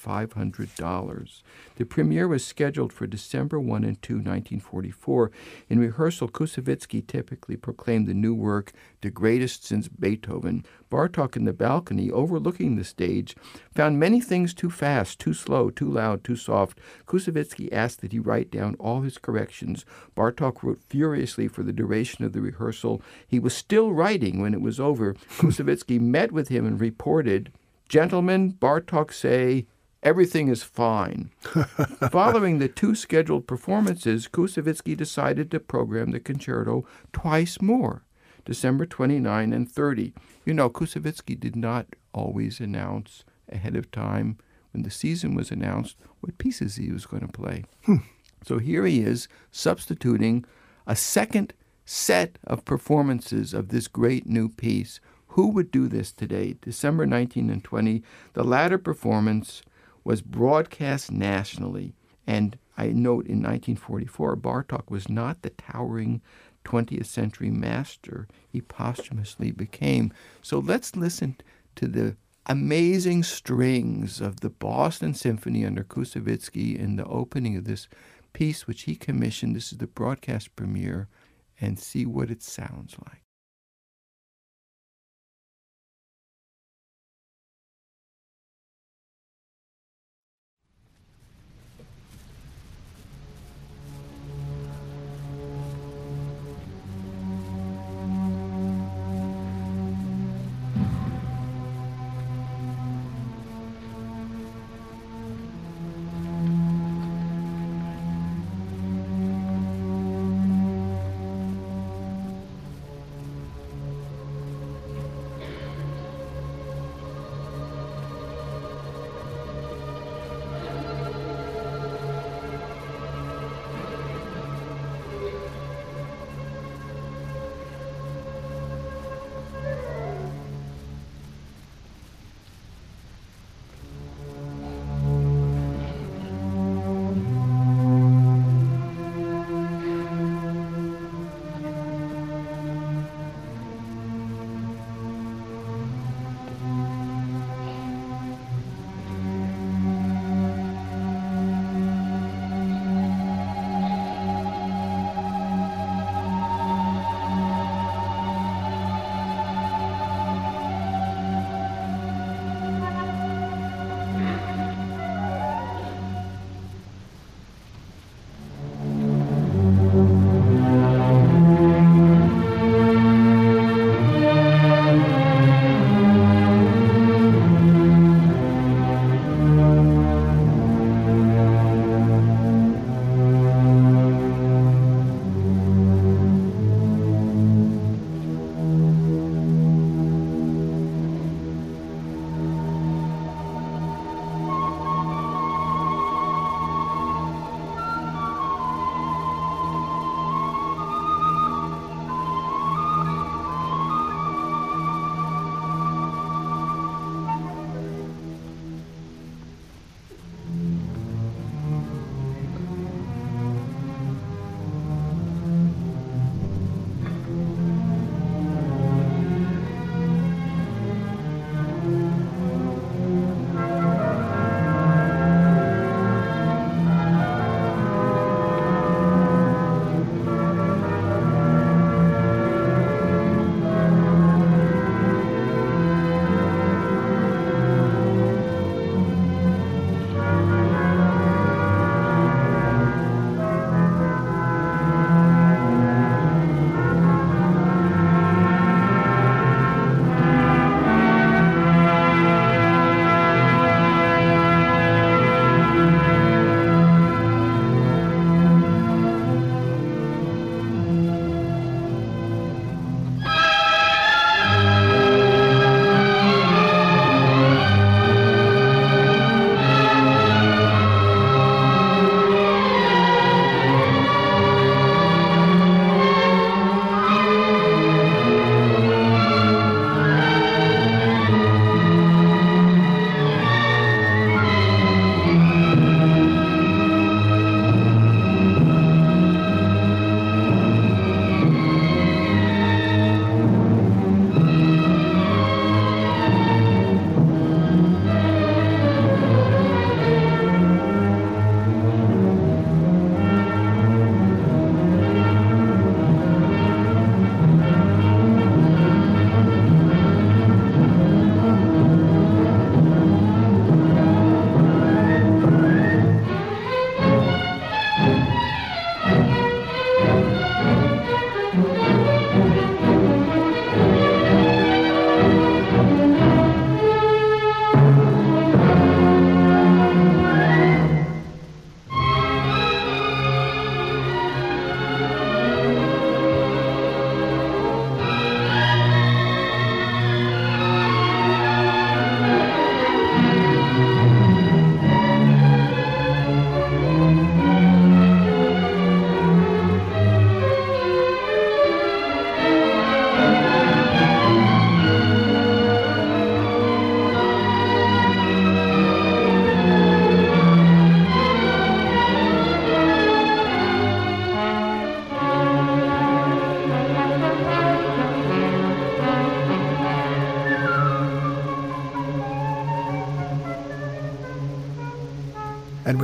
Speaker 4: $500. The premiere was scheduled for December 1 and 2, 1944. In rehearsal, Koussevitzky typically proclaimed the new work the greatest since Beethoven. Bartok, in the balcony overlooking the stage, found many things too fast, too slow, too loud, too soft. Koussevitzky asked that he write down all his corrections. Bartok wrote furiously for the duration of the rehearsal. He was still writing when it was over. Koussevitzky met with him and reported, "Gentlemen, Bartok say, everything is fine." Following the two scheduled performances, Koussevitzky decided to program the concerto twice more, December 29 and 30. You know, Koussevitzky did not always announce ahead of time, when the season was announced, what pieces he was going to play. So here he is, substituting a second set of performances of this great new piece. Who would do this today? December 19 and 20, the latter performance was broadcast nationally. And I note in 1944, Bartok was not the towering 20th century master he posthumously became. So let's listen to the amazing strings of the Boston Symphony under Koussevitzky in the opening of this piece, which he commissioned. This is the broadcast premiere, and see what it sounds like.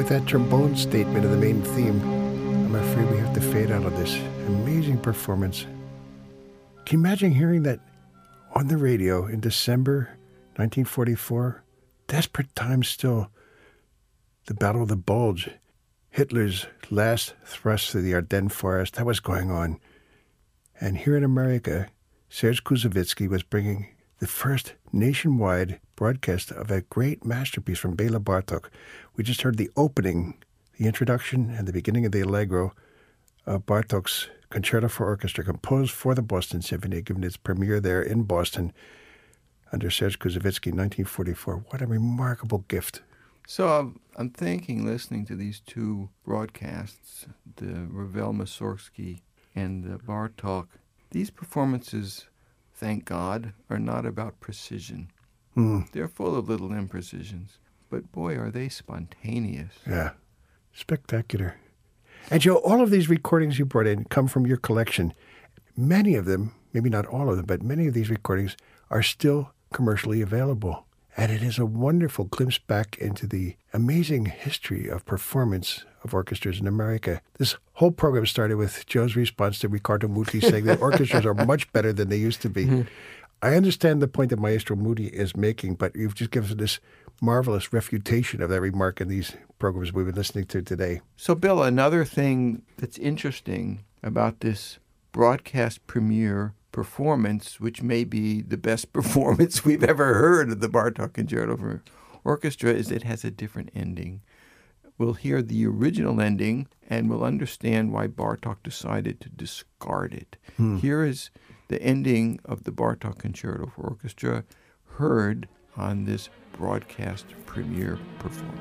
Speaker 3: with that trombone statement of the main theme, I'm afraid we have to fade out of this amazing performance. Can you imagine hearing that on the radio in December 1944? Desperate times still. The Battle of the Bulge, Hitler's last thrust through the Ardennes forest, that was going on. And here in America, Serge Kouzavitsky was bringing the first nationwide broadcast of a great masterpiece from Bela Bartok. We just heard the opening, the introduction, and the beginning of the Allegro of Bartok's Concerto for Orchestra, composed for the Boston Symphony, given its premiere there in Boston under Serge Kouzavitsky in 1944. What a remarkable gift.
Speaker 4: So I'm thinking, listening to these two broadcasts, the Ravel Mussorgsky and the Bartok, these performances, thank God, are not about precision. They're full of little imprecisions, but boy, are they spontaneous.
Speaker 3: Yeah, spectacular. And Joe, all of these recordings you brought in come from your collection. Many of them, maybe not all of them, but many of these recordings are still commercially available. And it is a wonderful glimpse back into the amazing history of performance of orchestras in America. This whole program started with Joe's response to Riccardo Muti saying that orchestras are much better than they used to be. Mm-hmm. I understand the point that Maestro Muti is making, but you've just given us this marvelous refutation of that remark in these programs we've been listening to today.
Speaker 4: So, Bill, another thing that's interesting about this broadcast premiere performance, which may be the best performance we've ever heard of the Bartok Concerto for Orchestra, is it has a different ending. We'll hear the original ending, and we'll understand why Bartok decided to discard it. Here is the ending of the Bartok Concerto for Orchestra, heard on this broadcast premiere performance.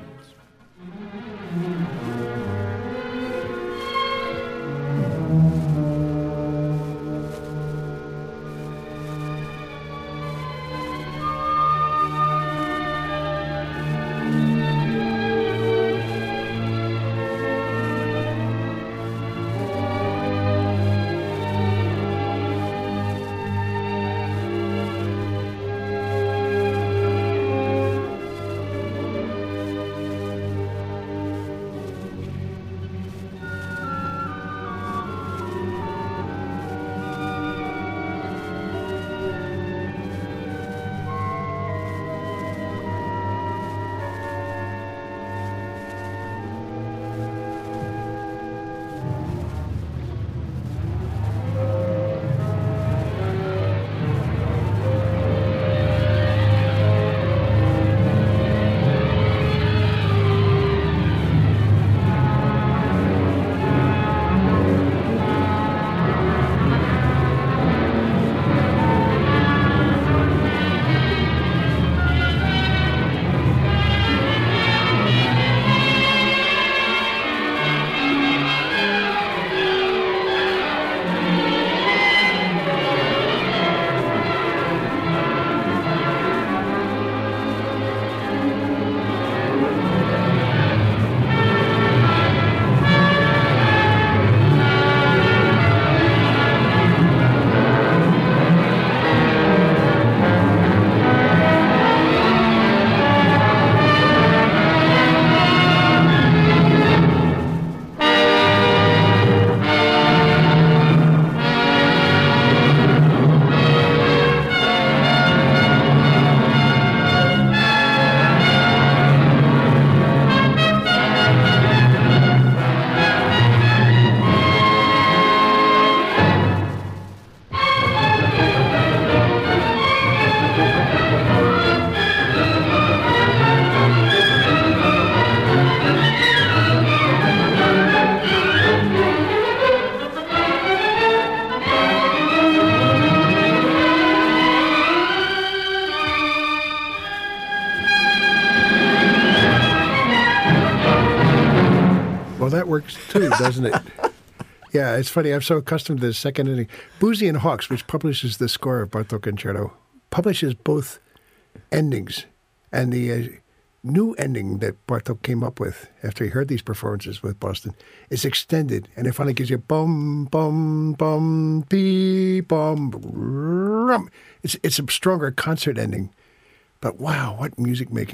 Speaker 3: Well, that works too, doesn't it? Yeah, it's funny. I'm so accustomed to the second ending. Boosey and Hawkes, which publishes the score of Bartok Concerto, publishes both endings. And the new ending that Bartok came up with after he heard these performances with Boston is extended. And it finally gives you bum, bum, bum, pee, bum, rum. It's a stronger concert ending. But wow, what music making.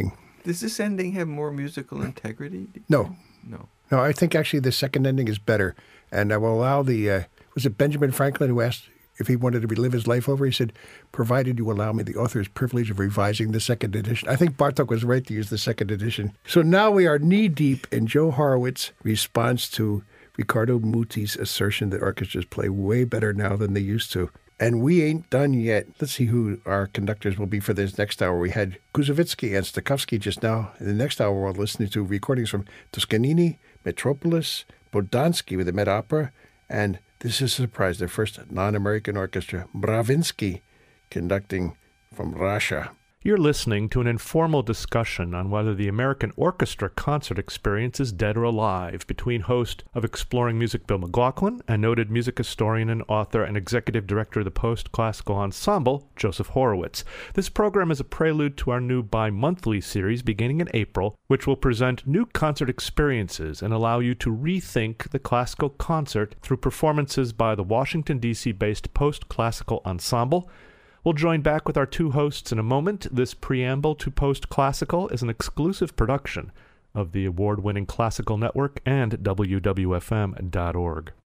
Speaker 4: Does this ending have more musical integrity?
Speaker 3: No.
Speaker 4: No.
Speaker 3: No, I think actually the second ending is better. And I will allow was it Benjamin Franklin who asked if he wanted to relive his life over? He said, provided you allow me the author's privilege of revising the second edition. I think Bartók was right to use the second edition. So now we are knee-deep in Joe Horowitz's response to Riccardo Muti's assertion that orchestras play way better now than they used to. And we ain't done yet. Let's see who our conductors will be for this next hour. We had Kuzovitsky and Stokowski just now. In the next hour, we're listening to recordings from Toscanini, Metropolis, Bodansky with the Met Opera, and this is a surprise, their first non-American orchestra, Mravinsky, conducting from Russia.
Speaker 1: You're listening to an informal discussion on whether the American orchestra concert experience is dead or alive between host of Exploring Music Bill McLaughlin and noted music historian and author and executive director of the Post-Classical Ensemble, Joseph Horowitz. This program is a prelude to our new bi-monthly series beginning in April, which will present new concert experiences and allow you to rethink the classical concert through performances by the Washington, D.C.-based Post-Classical Ensemble. We'll join back with our two hosts in a moment. This preamble to Post-Classical is an exclusive production of the award-winning Classical Network and WWFM.org.